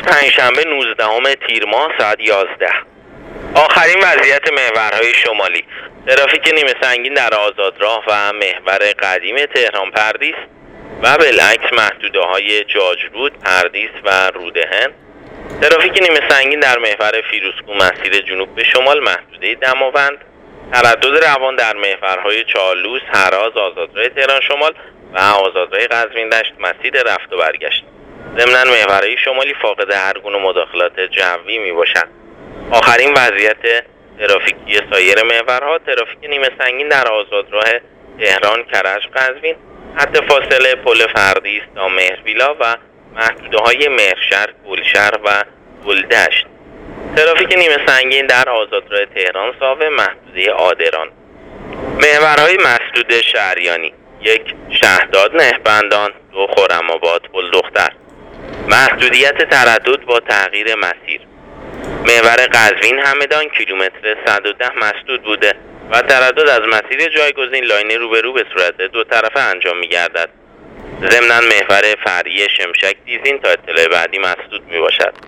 پنجشنبه 19 تیر ماه ساعت 11. آخرین وضعیت محورهای شمالی. ترافیک نیمه سنگین در آزادراه و محور قدیم تهران پردیس و بالعکس محدوده‌های جاجرود، پردیس و رودهن. ترافیک نیمه سنگین در محور فیروزکوه مسیر جنوب به شمال، محدوده دماوند. تردد روان در محورهای چالوس، هراز، آزادراه تهران شمال و آزادراه قزوین دشت مسیر رفت و برگشت. ضمناً محورهای شمالی فاقد هر گونه مداخلات جوی می باشند. آخرین وضعیت ترافیکی سایر محورها. ترافیک نیمه سنگین در آزادراه تهران کرج قزوین، خط فاصله پل فردیس تا مهرویلا و محدوده‌های مهرشهر، گلشهر و گلدشت. ترافیک نیمه سنگین در آزادراه تهران ساوه، محدوده آدران. محورهای مسدود شهریانی: 1 شهداد نهبندان، 2 خرم‌آباد پل دختر. محدودیت تردد با تغییر مسیر. محور قزوین همدان کیلومتر 110 مسدود بوده و تردد از مسیر جایگزین لاین روبرو به صورت دو طرفه انجام می گردد. ضمناً محور فرعی شمشک دیزین تا اطلاع بعدی مسدود می باشد.